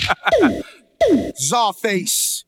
Czarface.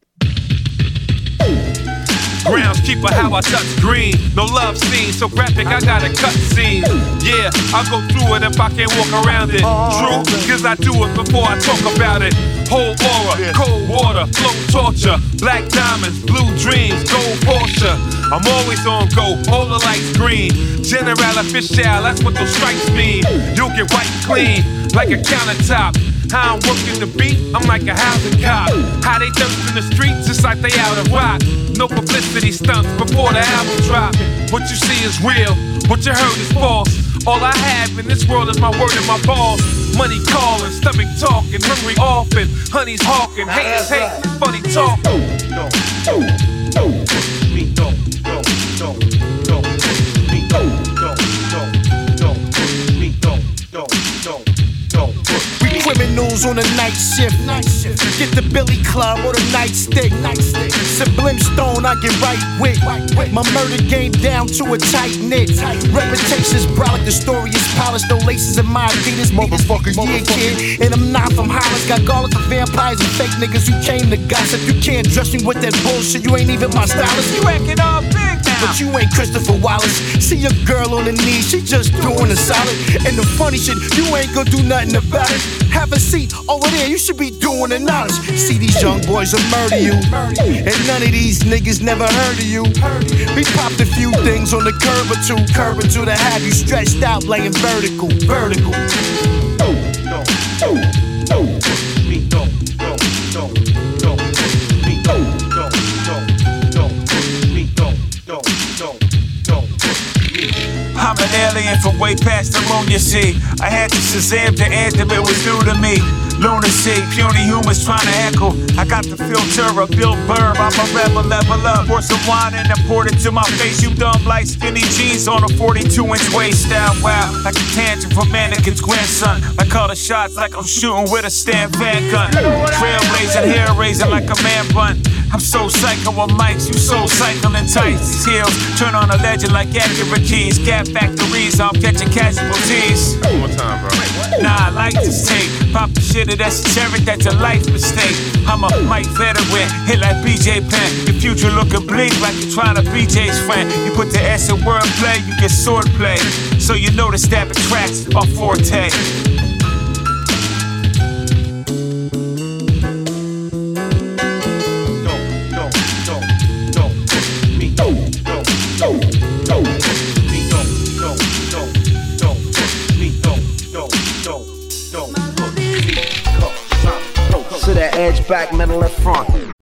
Groundskeeper, how I touch green. No love scene, so graphic, I got a cut scene. Yeah, I'll go through it if I can't walk around it. True, cause I do it before I talk about it. Whole aura, cold water, flow torture. Black diamonds, blue dreams, gold Porsche. I'm always on go, all the lights green. General official, that's what those stripes mean. You'll get wiped clean, like a countertop. How I'm working the beat, I'm like a housing cop. How they thirst in the streets, it's like they out of rock. No publicity stunts before the album drop. What you see is real, what you heard is false. All I have in this world is my word and my balls. Money calling, stomach talking, hungry often. Honey's hawking, haters hate, funny talk. Criminals on the night shift. Get the Billy Club or the nightstick. Sublime Stone, I get right with. My murder game down to a tight knit. Reputation's brolic, the story is polished. No laces in my Adidas. Motherfucker, yeah, kid. And I'm not from Hollis. Got garlic for vampires and fake niggas who came to gossip. You can't dress me with that bullshit. You ain't even my stylist. You acting all big now, but you ain't Christopher Wallace. See a girl on the knee, she just doing a solid. And the funny shit, you ain't gonna do nothing about it. Have a seat over there, you should be doing the knowledge. See, these young boys will murder you, and none of these niggas never heard of you. We popped a few things on the curb or two to have you stretched out, laying vertical. I'm an alien from way past the moon, you see. I had to Shazam the anthem, it was new to me. Lunacy, puny humans trying to echo. I got the filter of Bill Burr, I'm a rebel, level up. Pour some wine and then poured it to my face. You dumb like skinny jeans on a 42-inch waist style. Wow, like a tangent from Mannequin's grandson. I call the shots like I'm shooting with a Stan Van gun. Trailblazing, hair raising like a man bun. I'm so psycho on mics, you so cycling tights. These heels turn on a legend like accurate keys. Gap factories, I'm catching casualties. One more time, bro. Nah, I like this tape. Pop the shit that's a cherry, that's a life mistake. I'm a Mike veteran, hit like BJ Penn. Your future looking bleak like you're trying to be Jay's friend. You put the S in wordplay, you get swordplay. So you know the stabbing tracks are forte. To the edge, back, middle, and front.